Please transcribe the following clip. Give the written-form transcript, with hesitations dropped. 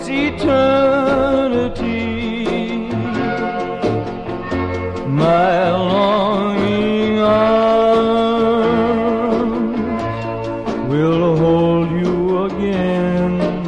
eternity. My longing arms will hold you again.